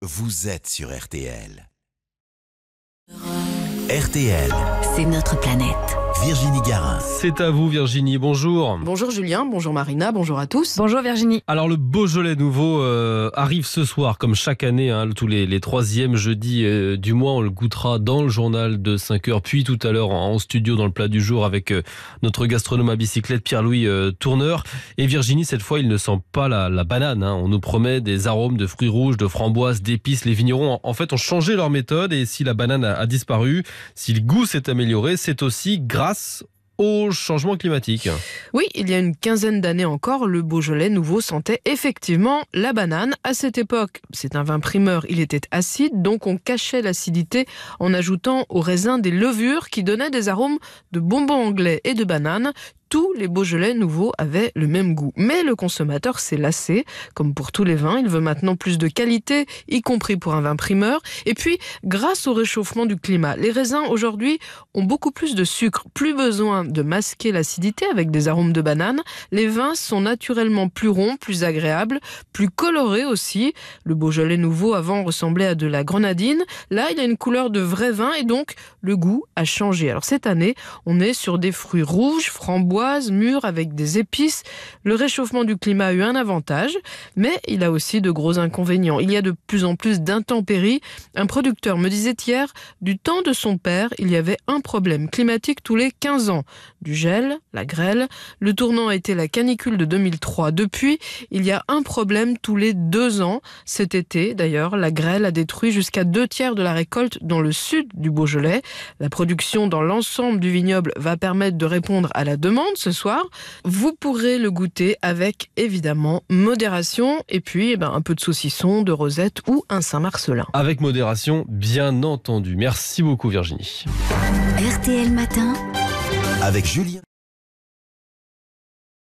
Vous êtes sur RTL. RTL, C'est notre planète. Virginie Garin. C'est à vous Virginie, bonjour. Bonjour Julien, bonjour Marina, bonjour à tous. Bonjour Virginie. Alors le Beaujolais nouveau arrive ce soir comme chaque année, tous les troisièmes jeudis du mois. On le goûtera dans le journal de 5h, puis tout à l'heure en studio dans le plat du jour avec notre gastronome à bicyclette Pierre-Louis Tourneur. Et Virginie, cette fois il ne sent pas la banane. On nous promet des arômes de fruits rouges, de framboises, d'épices. Les vignerons en fait ont changé leur méthode et si la banane a disparu, si le goût s'est amélioré, c'est aussi grâce au changement climatique. Oui, il y a une quinzaine d'années encore, le Beaujolais nouveau sentait effectivement la banane. À cette époque, c'est un vin primeur, il était acide, donc on cachait l'acidité en ajoutant au raisin des levures qui donnaient des arômes de bonbons anglais et de banane. Tous les Beaujolais nouveaux avaient le même goût. Mais le consommateur s'est lassé. Comme pour tous les vins, il veut maintenant plus de qualité, y compris pour un vin primeur. Et puis, grâce au réchauffement du climat, les raisins aujourd'hui ont beaucoup plus de sucre. Plus besoin de masquer l'acidité avec des arômes de banane. Les vins sont naturellement plus ronds, plus agréables, plus colorés aussi. Le Beaujolais nouveau avant ressemblait à de la grenadine. Là, il a une couleur de vrai vin et donc le goût a changé. Alors cette année, on est sur des fruits rouges, framboises, mûrs avec des épices. Le réchauffement du climat a eu un avantage, mais il a aussi de gros inconvénients. Il y a de plus en plus d'intempéries. Un producteur me disait hier, du temps de son père, il y avait un problème climatique tous les 15 ans. Du gel, la grêle. Le tournant a été la canicule de 2003. Depuis, il y a un problème tous les 2 ans. Cet été, d'ailleurs, la grêle a détruit jusqu'à 2/3 de la récolte dans le sud du Beaujolais. La production dans l'ensemble du vignoble va permettre de répondre à la demande ce soir. Vous pourrez le goûter avec évidemment modération et puis un peu de saucisson, de rosette ou un Saint-Marcelin. Avec modération, bien entendu. Merci beaucoup Virginie. RTL Matin. Avec Julien.